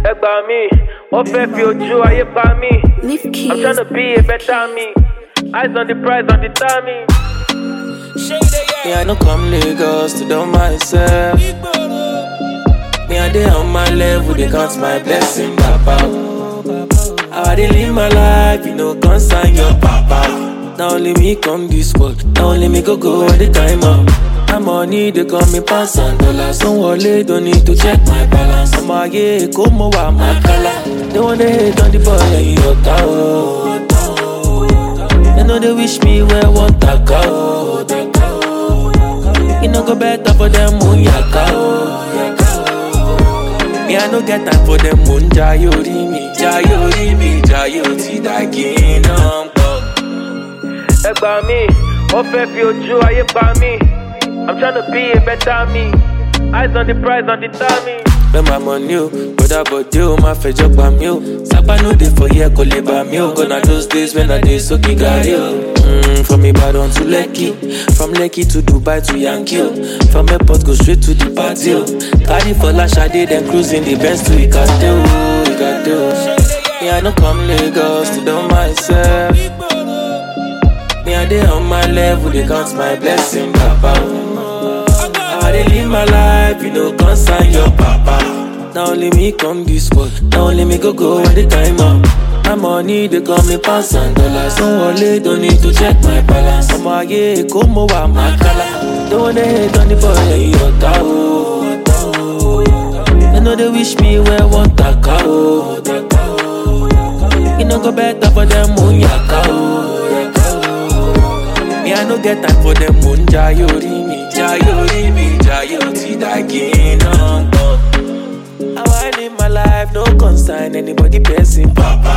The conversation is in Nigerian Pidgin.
ẹ gbà mí, wọ́n fẹ́ fi ojú ayé pa mí. I'm trying to be a better me. Eyes on the prize, on the timing. Me, I no come Lagos to do myself. Me, I dey on my level, they count my blessing, papa. How I dey live my life, you know, concern your papa. Now only me come this world, now only me go all the time up. My money, they call me pounds and dollars. Don't worry, don't need to check my balance. I'm a yeah, come over my color. They want to hate on the boy, and you go. They know they wish me where want to go. You know go better for them moon yaka. Me I no get time for them moon jayori mi, jayo ti daginam. Ẹ gbà mí, wọ́n fẹ́ fi ojú ayé pa mí. I'm trying to be a better me. Eyes on the prize, on the timing. Spend my money, brother, but you my fetch by me. Sapa no dey for here, call it by me. Gonna those days when I dey so big from Ibadan to Lekki, from Lekki to Dubai to Yankee. From airport go straight to the party. Carry for Lashade, then cruising the Benz to Ikate. Me I no come Lagos to do myself. Me I dey on my level, they count my blessing, papa. I dey live my life, you know, concern your papa. Now only me come this world, now only me go all the time up. My money, they call me pounds and dollars. Don't worry, don't need to check my balance. I'm a yeah, come over my color. Don't wanna hate on the boy, and you go. They know they wish me where want to go. You know go better for them moon yaka. Me I no get time for them moon jayori mi, jayo ti daginam. How I live my life, no concern anybody person, papa.